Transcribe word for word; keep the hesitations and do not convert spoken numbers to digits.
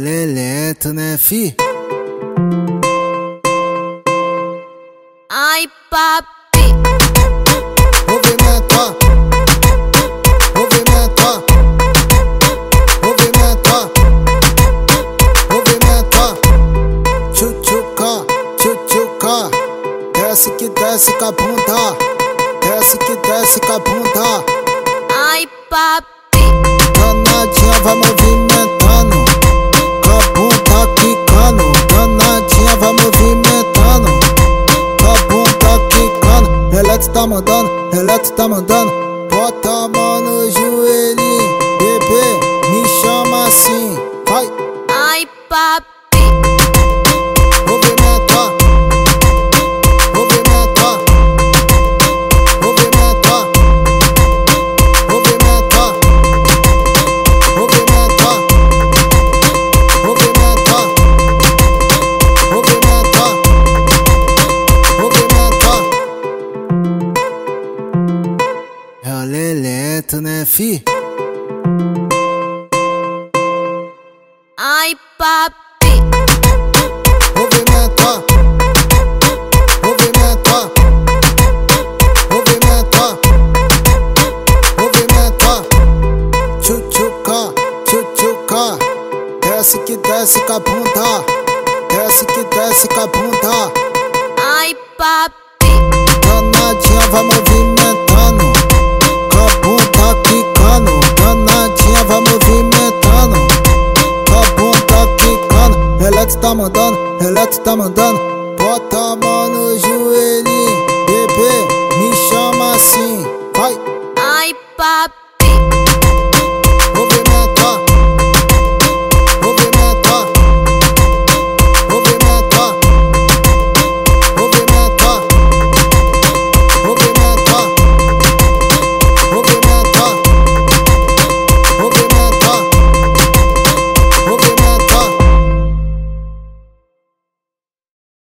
Rolê lento, né, fi? Ai, papi. Movimento, movimento, movimento, movimento. Tchutchuca, tchutchuca. Desce que desce com a bunda. Desce que desce com a bunda. Ai, papi. Danadinha vai movimentando, com a bunda quicando. Danadinha vai movimentando, com a bunda quicando. Relax tá mandando, relax tá mandando. Bota a mão no joelhinho, bebê, me chama assim, vai. Ai, papi. Movimento, movimento, movimento, movimento, movimento, movimento, movimento, movimento. Rolê lento, né, fi? Ai, papi. Movimento, movimento, movimento, movimento. Tchutchuca, tchutchuca. Desce que desce com a bunda. Desce que desce com a bunda. Ai, papi. Danadinha vai movimentando, com a bunda quicando. Danadinha vai movimentando, com a bunda quicando. Relax tá mandando, relax tá mandando.